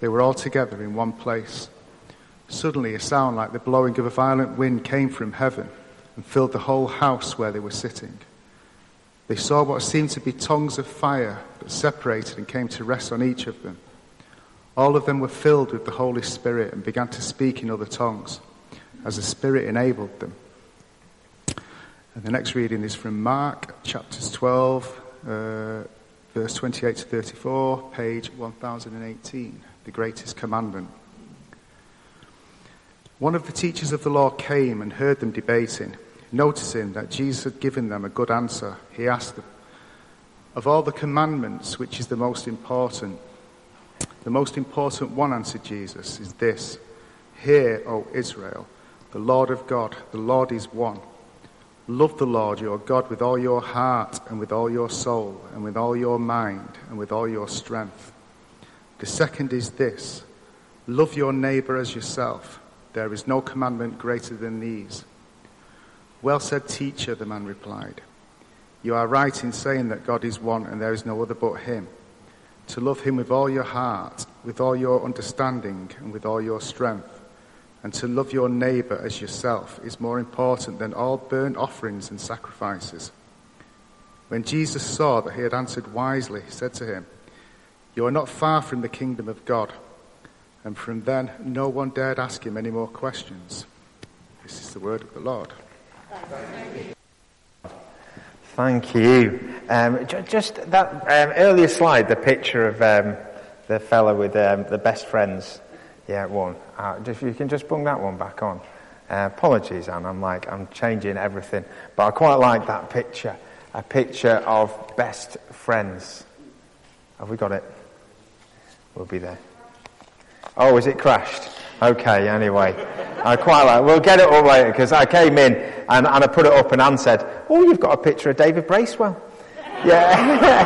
They were all together in one place. Suddenly a sound like the blowing of a violent wind came from heaven and filled the whole house where they were sitting. They saw what seemed to be tongues of fire that separated and came to rest on each of them. All of them were filled with the Holy Spirit and began to speak in other tongues, as the Spirit enabled them. And the next reading is from Mark, chapters 12, verse 28 to 34, page 1018, the greatest commandment. One of the teachers of the law came and heard them debating. Noticing that Jesus had given them a good answer, he asked them, "Of all the commandments, which is the most important?" "The most important one," answered Jesus, "is this: Hear, O Israel, the Lord of God, the Lord is one. Love the Lord your God with all your heart and with all your soul and with all your mind and with all your strength. The second is this: love your neighbor as yourself. There is no commandment greater than these." "Well said, teacher," the man replied. "You are right in saying that God is one and there is no other but him. To love him with all your heart, with all your understanding and with all your strength, and to love your neighbor as yourself is more important than all burnt offerings and sacrifices." When Jesus saw that he had answered wisely, he said to him, "You are not far from the kingdom of God." And from then, no one dared ask him any more questions. This is the word of the Lord. Thank you. Just that earlier slide, the picture of the fella with the best friends. Yeah, one. If you can just bring that one back on. Apologies, Anne. I'm changing everything, but I quite like that picture. A picture of best friends. Have we got it? We'll be there. Oh, is it crashed? Okay, anyway. I quite like, we'll get it up later, because I came in and I put it up and Anne said, "Oh, you've got a picture of David Bracewell." Yeah.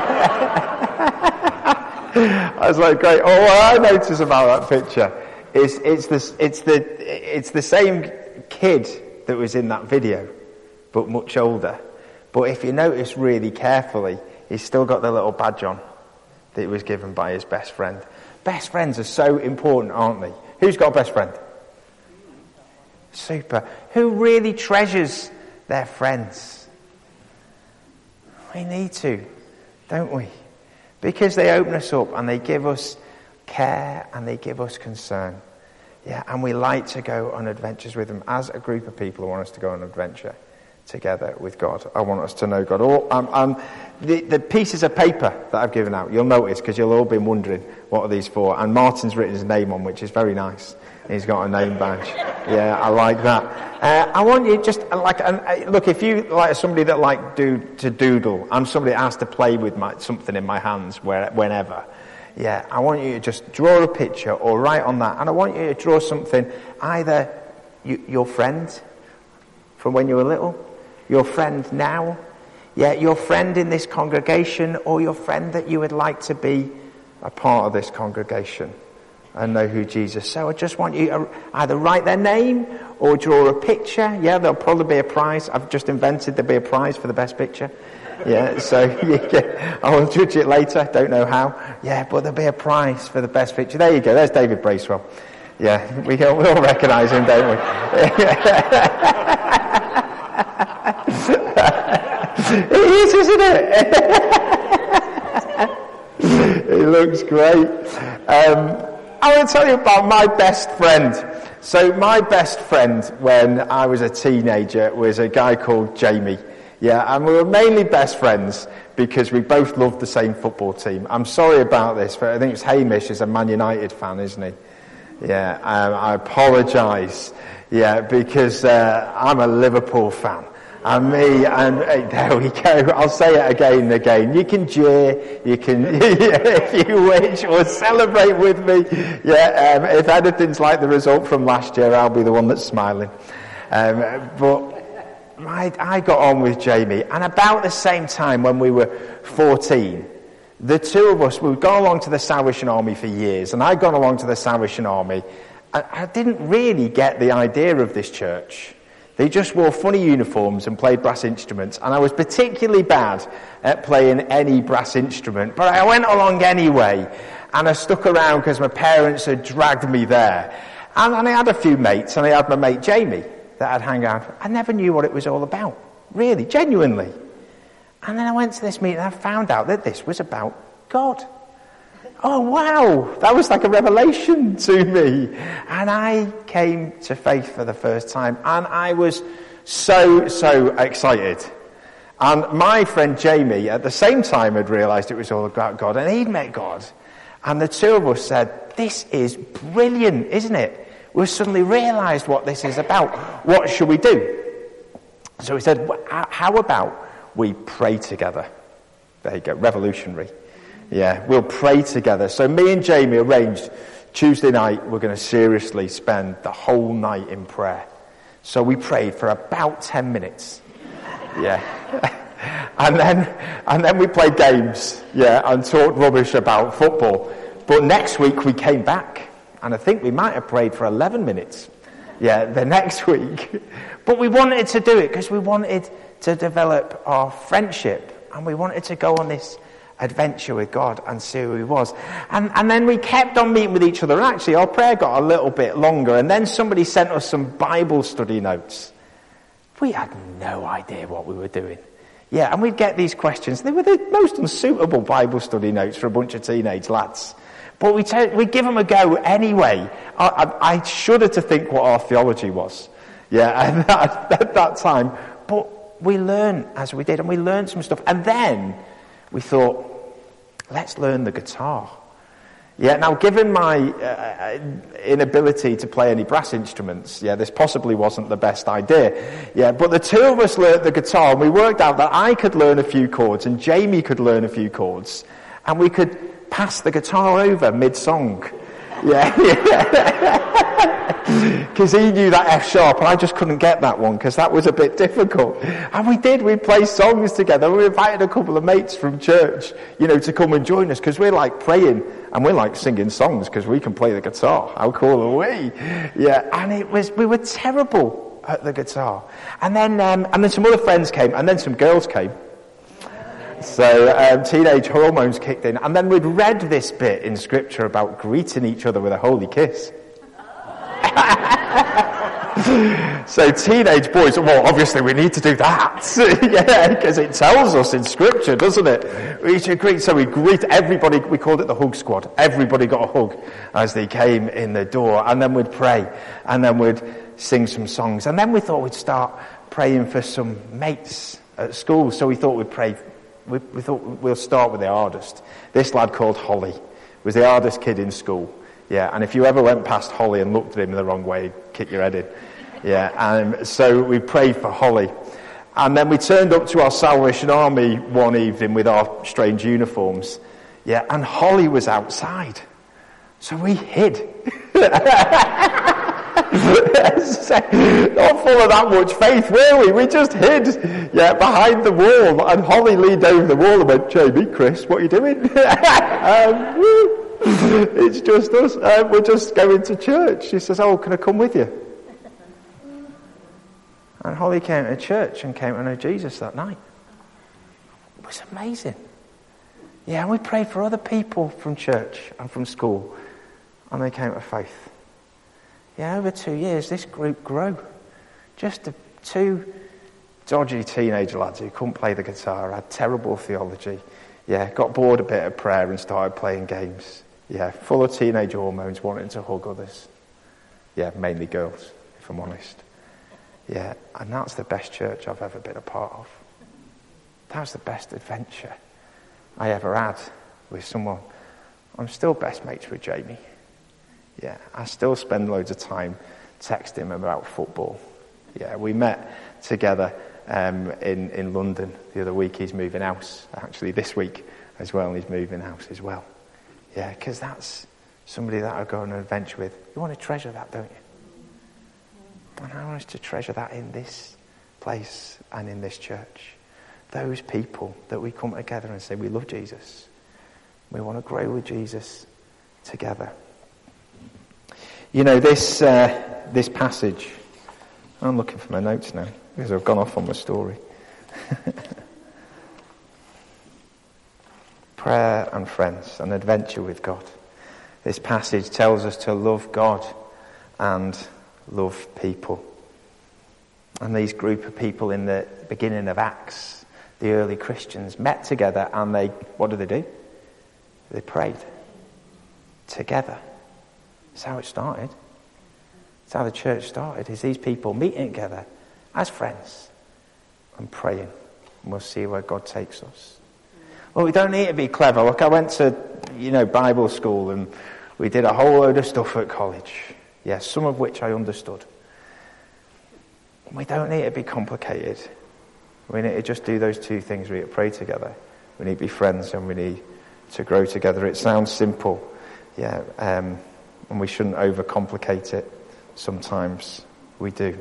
I was like, great. Oh, what I noticed about that picture is it's the same kid that was in that video, but much older. But if you notice really carefully, he's still got the little badge on that he was given by his best friend. Best friends are so important, aren't they? Who's got a best friend? Super. Who really treasures their friends? We need to, don't we? Because they open us up and they give us care and they give us concern. Yeah, and we like to go on adventures with them as a group of people who want us to go on an adventure together with God. I want us to know God. The pieces of paper that I've given out, you'll notice, because you'll all been wondering what are these for, and Martin's written his name on, which is very nice. He's got a name badge. Yeah, I like that. I want you just look, if you like somebody that to doodle, I'm somebody that has to play with something in my hands whenever. Yeah, I want you to just draw a picture or write on that, and I want you to draw something, either your friend from when you were little, your friend now, yeah, your friend in this congregation, or your friend that you would like to be a part of this congregation and know who Jesus. So I just want you to either write their name or draw a picture. Yeah, there'll probably be a prize. I've just invented there'll be a prize for the best picture. Yeah, so I will judge it later. Don't know how. Yeah, but there'll be a prize for the best picture. There you go. There's David Bracewell. Yeah, we all recognise him, don't we? It is, isn't it? It looks great. I want to tell you about my best friend. So my best friend when I was a teenager was a guy called Jamie. Yeah, and we were mainly best friends because we both loved the same football team. I'm sorry about this, but I think it's Hamish is a Man United fan, isn't he? Yeah, I apologise. Yeah, because I'm a Liverpool fan. And there we go. I'll say it again and again. You can jeer, you can, if you wish, or celebrate with me. Yeah, if anything's like the result from last year, I'll be the one that's smiling. But I got on with Jamie, and about the same time when we were 14, the two of us, we'd gone along to the Salvation Army for years, and I'd gone along to the Salvation Army. I didn't really get the idea of this church. They just wore funny uniforms and played brass instruments, and I was particularly bad at playing any brass instrument, but I went along anyway. And I stuck around because my parents had dragged me there. And I had a few mates, and I had my mate Jamie that I'd hang out with. I never knew what it was all about, really, genuinely. And then I went to this meeting and I found out that this was about God. Oh, wow, that was like a revelation to me. And I came to faith for the first time, and I was so excited. And my friend Jamie, at the same time, had realised it was all about God, and he'd met God. And the two of us said, this is brilliant, isn't it? We've suddenly realised what this is about. What should we do? So we said, how about we pray together? There you go, revolutionary. Yeah, we'll pray together. So me and Jamie arranged Tuesday night, we're going to seriously spend the whole night in prayer. So we prayed for about 10 minutes. Yeah. and then we played games, and talked rubbish about football. But next week we came back, and I think we might have prayed for 11 minutes. Yeah, the next week. But we wanted to do it because we wanted to develop our friendship, and we wanted to go on this adventure with God and see who he was. And then we kept on meeting with each other, and actually our prayer got a little bit longer, and then somebody sent us some Bible study notes. We had no idea what we were doing. Yeah, and we'd get these questions. They were the most unsuitable Bible study notes for a bunch of teenage lads. But we'd give them a go anyway. I shudder to think what our theology was. Yeah, at that time. But we learned as we did, and we learned some stuff. And then we thought, let's learn the guitar. Yeah, now given my inability to play any brass instruments, this possibly wasn't the best idea. Yeah, but the two of us learned the guitar, and we worked out that I could learn a few chords and Jamie could learn a few chords, and we could pass the guitar over mid-song. Because he knew that F sharp, and I just couldn't get that one because that was a bit difficult. And we did. We played songs together. We invited a couple of mates from church, to come and join us because we're like praying and we're like singing songs because we can play the guitar. How cool are we? Yeah, and we were terrible at the guitar. And then some other friends came, and then some girls came. So teenage hormones kicked in, and then we'd read this bit in scripture about greeting each other with a holy kiss. So teenage boys, well, obviously we need to do that. Because it tells us in scripture, doesn't it? We should greet. So we greet everybody. We called it the hug squad. Everybody got a hug as they came in the door, and then we'd pray, and then we'd sing some songs, and then we thought we'd start praying for some mates at school. So we thought we'd pray. We thought we'll start with the hardest. This lad called Holly was the hardest kid in school. Yeah, and if you ever went past Holly and looked at him the wrong way, he'd kick your head in. Yeah, so we prayed for Holly. And then we turned up to our Salvation Army one evening with our strange uniforms. Yeah, and Holly was outside. So we hid. Not full of that much faith, were we? We just hid, behind the wall. And Holly leaned over the wall and went, Jamie, Chris, what are you doing? It's just us. We're just going to church. She says, oh, can I come with you? And Holly came to church and came to know Jesus that night. It was amazing. Yeah, and we prayed for other people from church and from school, and they came to faith. Yeah, over 2 years, this group grew. Just two dodgy teenage lads who couldn't play the guitar, had terrible theology. Yeah, got bored a bit of prayer and started playing games. Yeah, full of teenage hormones, wanting to hug others. Yeah, mainly girls, if I'm honest. Yeah, and that's the best church I've ever been a part of. That was the best adventure I ever had with someone. I'm still best mates with Jamie. Yeah, I still spend loads of time texting him about football. Yeah, we met together in London the other week. He's moving house, actually this week as well, and he's moving house as well. Yeah, because that's somebody that I go on an adventure with. You want to treasure that, don't you? And I want us to treasure that in this place and in this church. Those people that we come together and say we love Jesus. We want to grow with Jesus together. You know, this passage, I'm looking for my notes now because I've gone off on my story. Prayer and friends, an adventure with God. This passage tells us to love God and love people. And these group of people in the beginning of Acts, the early Christians, met together and what did they do? They prayed together. That's how it started. That's how the church started, is these people meeting together as friends and praying. And we'll see where God takes us. Well, we don't need to be clever. Look, I went to, Bible school and we did a whole load of stuff at college. Yes, some of which I understood. We don't need to be complicated. We need to just do those two things. We need to pray together. We need to be friends and we need to grow together. It sounds simple, and we shouldn't overcomplicate it. Sometimes we do.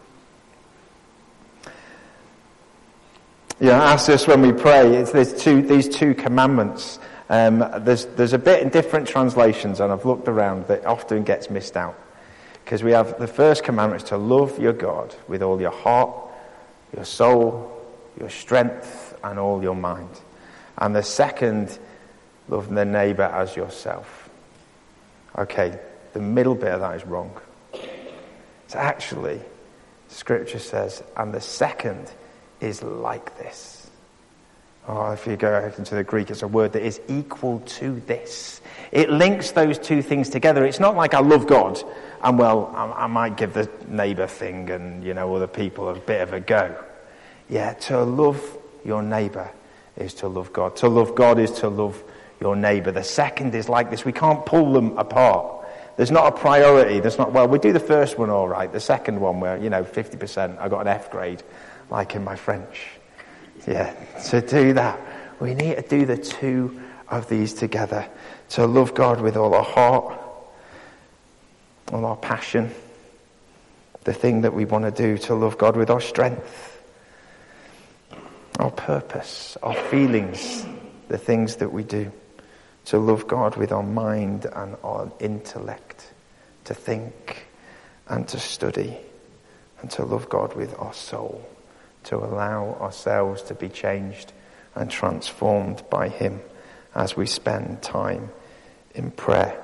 I ask us when we pray, these two commandments. There's a bit in different translations, and I've looked around, that often gets missed out. Because we have the first commandment is to love your God with all your heart, your soul, your strength, and all your mind. And the second, love the neighbour as yourself. Okay, the middle bit of that is wrong. So actually, Scripture says, and the second is like this. If you go into the Greek, it's a word that is equal to this. It links those two things together. It's not like I love God and, I might give the neighbour thing and, other people a bit of a go. To love your neighbour is to love God. To love God is to love your neighbour. The second is like this. We can't pull them apart. There's not a priority. There's not, we do the first one all right. The second one where, 50%, I got an F grade, like in my French. To do that, we need to do the two of these together. To love God with all our heart, all our passion, the thing that we want to do, to love God with our strength, our purpose, our feelings, the things that we do. To love God with our mind and our intellect, to think and to study, and to love God with our soul, to allow ourselves to be changed and transformed by Him as we spend time in prayer.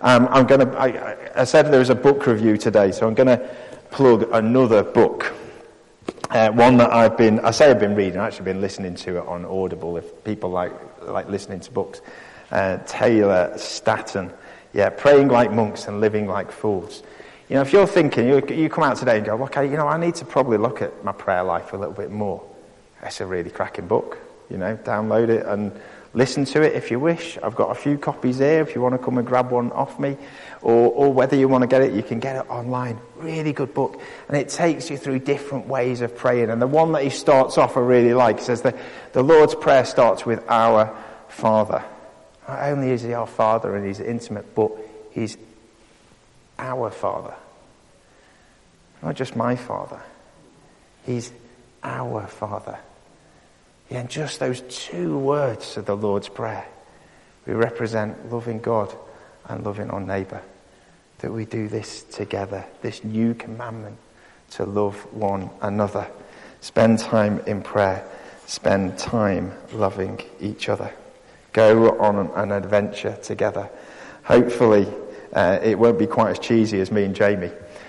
I said there was a book review today, so I'm going to plug another book. One that I've been reading, I've actually been listening to it on Audible, if people like listening to books. Taylor Staton, Praying Like Monks and Living Like Fools. If you're thinking, you come out today and go, okay, I need to probably look at my prayer life a little bit more. It's a really cracking book. Download it and listen to it if you wish. I've got a few copies here if you want to come and grab one off me. Or whether you want to get it, you can get it online. Really good book. And it takes you through different ways of praying. And the one that he starts off I really like, says that the Lord's Prayer starts with our Father. Not only is He our Father and He's intimate, but He's our Father. Not just my Father. He's our Father. And just those two words of the Lord's Prayer, we represent loving God and loving our neighbour. That we do this together, this new commandment to love one another. Spend time in prayer. Spend time loving each other. Go on an adventure together. Hopefully, it won't be quite as cheesy as me and Jamie.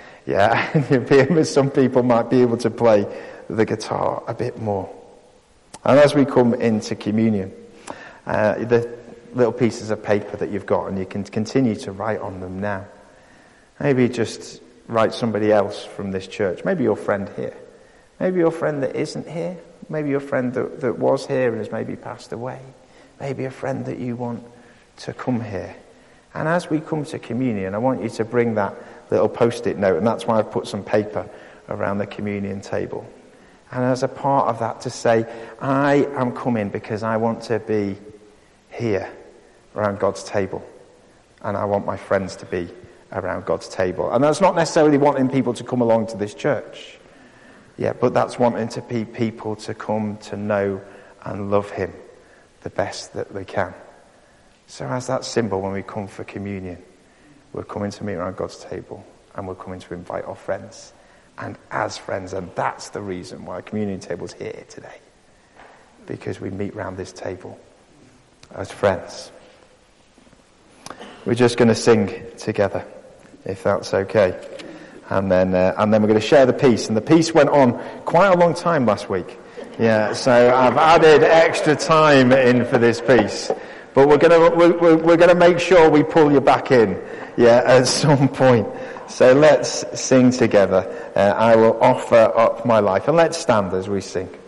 Some people might be able to play the guitar a bit more. And as we come into communion, the little pieces of paper that you've got, and you can continue to write on them now. Maybe just write somebody else from this church. Maybe your friend here. Maybe your friend that isn't here. Maybe your friend that was here and has maybe passed away. Maybe a friend that you want to come here. And as we come to communion, I want you to bring that little post-it note, and that's why I've put some paper around the communion table. And as a part of that to say, I am coming because I want to be here around God's table. And I want my friends to be around God's table. And that's not necessarily wanting people to come along to this church. But that's wanting to be people to come to know and love Him the best that they can. So as that symbol, when we come for communion, we're coming to meet around God's table, and we're coming to invite our friends. And as friends, and that's the reason why communion table's here today. Because we meet around this table as friends. we're just going to sing together, if that's okay. And then we're going to share the piece. And the piece went on quite a long time last week. Yeah, so I've added extra time in for this piece. But we're going to make sure we pull you back in, yeah, at some point. So let's sing together. I will offer up my life. And let's stand as we sing.